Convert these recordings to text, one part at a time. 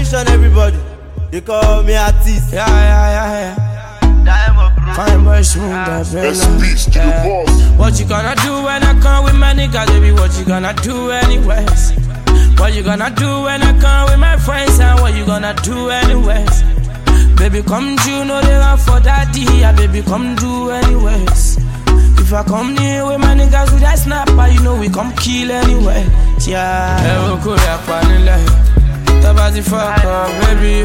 Attention everybody, they call me artist. Yeah. Fine boy, smooth, yeah. What you gonna do when I come with my niggas, baby? What you gonna do anyways? What you gonna do when I come with my friends? And what you gonna do anyways? Baby, come do, no they run for daddy. Yeah, baby, come do anyways. If I come near with my niggas with that snapper, you know we come kill anyway. Yeah. Baby,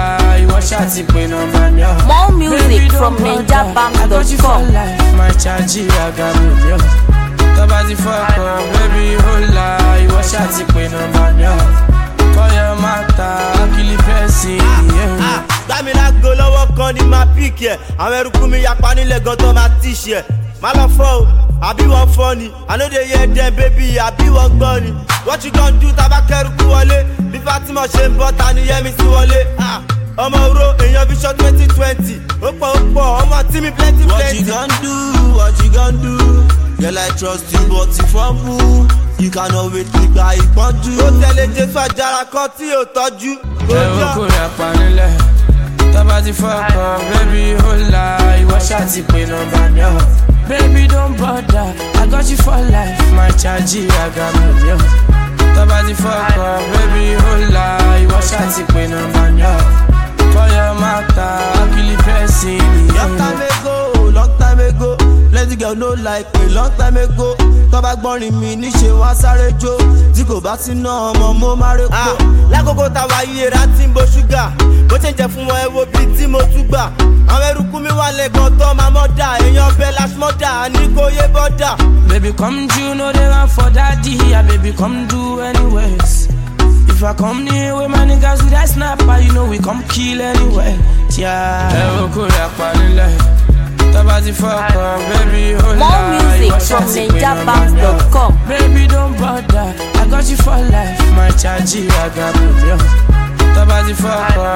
more music from NinjaBank.com. My charge, I got with you. Tabati fuck up, baby, hola. You wash out the queen of my for your matter, kill the person. Dami la go lọ́wọ́ kan ní ma pick yẹ. Àwọn eruku mi yapa nílẹ̀ gan tó ma teach yẹ. Má lọ fọ́ o, àbí wọ́n fọ́ ni. I know they hear them baby, àbí wọ́n gbọ́ ni. What you gonna do taba kẹrùkú wọlé? Bí Fatima ṣe ń bọ́ ta ni Yẹ́mi sí wọlé. Ọmọ oró èèyàn vision 2020. Ó pọ̀ ọmọ tí mi plenty. What you gonna do? What you gonna do? Girl, I trust you, but if I'm who, you cannot wait to buy it, but you. Ó tẹ̀lé Jésù àjàrà kan tí ò tọ́jú. Kò rẹ̀ panilẹ̀, tabati fuck up, baby, hola. Ìwọ ṣáàtì pé nọ́mbà mi ọ̀. Baby, don't bother, I got you for life. My charge, I got me, yo. Tabati fuck up, baby, hola. Ìwọ ṣáàtì pé nọ́mbà mi ọ̀. For your matter, kill the person. Long time ago, plenty girl no like me. Long time ago, tọ́ba gbọ́rin mi níṣe wá sáré jó. Tí kò bá sí náà ọmọ mo máa rẹ́ kó. Lákòókò táwa yìí ra tí ń bo ṣúgà. Bó ṣe ń jẹ fún wọn ẹ wo bíi tí mo tún gbà. Àwọn eruku mi wà lẹ́gàn tó máa mọ́ dà. Èèyàn bẹ́ẹ̀ láti mọ́ dà ní kò yé bọ́dà. Baby come do, no they run for daddy. Yeah, baby come do anyways. If I come near with my niggas with that snapper, you know we come kill anyway. Yeah. More music from NinjaBank.com. Baby, don't bother, I got you for life. My charge, I got with you. Tabati fuck up,